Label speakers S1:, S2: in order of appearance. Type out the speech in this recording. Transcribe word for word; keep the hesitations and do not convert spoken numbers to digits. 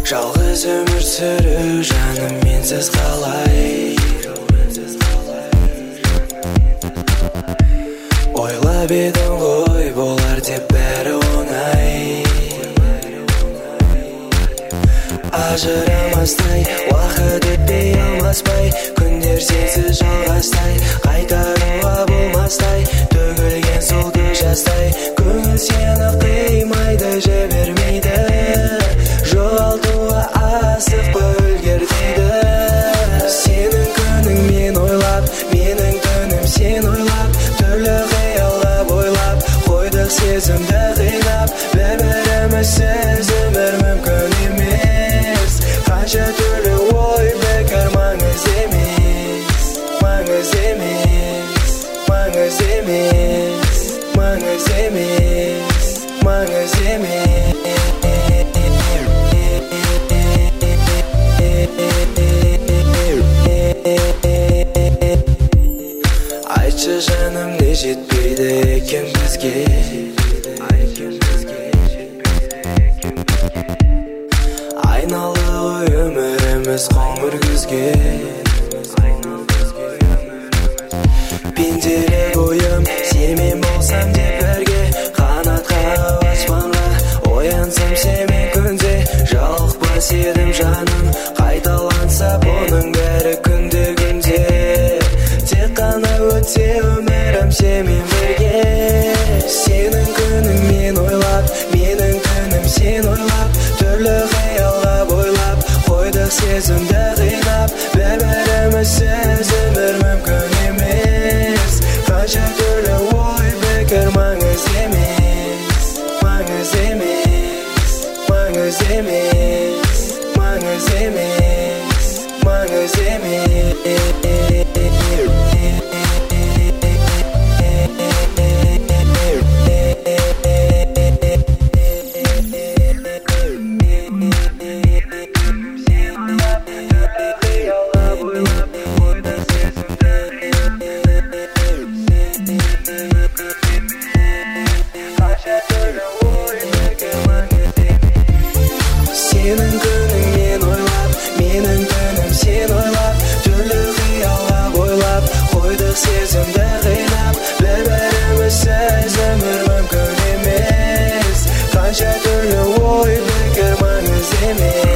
S1: Жалғыз өмір сүру жаным менсіз қалай. Ойлап едім ғой болар деп бәрі оңай. Ажырамастай уақыт өтпей алмаспай, күндер сенсіз жалғастай, қайтаруға болмастай, төгілген сол көз жастай. Көңіл сені қимайды, жібермейді, жоғалтуға асық өлгер дейді. Сенің күнің мен ойлап, менің түнім сен ойлап, түрлі қиялға бойлап, қойдық сезімді қинап. Бір-бірімізсіз өмір мүмкін емес, қанша түрлі ой бекер маңыз емес, маңыз емес, маңыз емес, маңыз емес, маңыз емес. Айтшы жаным, не жетпейді екен бізге? Айналы ғой өміріміз қоңыр күзге. Пенделер бойым семен болсам деп бірге, қанат қағып аспанға оянсам семен күнде. Жалықпас едім жаным, қайталанса бұның бәрі күнде күнде. Тек қана өтсе өмірім семен бірге. Сенің күнің мен ойлап, менің күнім сен ойлап, түрлі қиялға бойлап, қойдық сезімді қинап. Бір-бірімізсіз өмір мүмкін емес, қанша түрлі ой бекер маңыз емес, маңыз емес, маңыз емес, маңыз емес, маңыз емес. Сенің күнің мен ойлап, менің күнім сен ойлап, түрлі қиялға бойлап, қойдық сезімді қинап. Бір-бірімізсіз өмір мүмкін емес, қанша түрлі ой бекер маңыз емес.